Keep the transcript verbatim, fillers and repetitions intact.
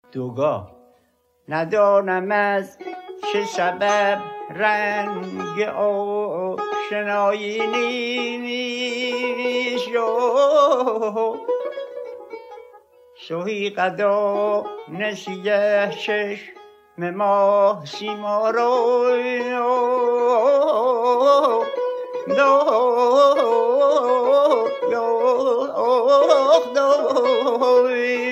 دوگاه. ندانم از چه سبب رنگ آشنایی نیست شد، سوی قدا نسیه چشم ما سیما رو دو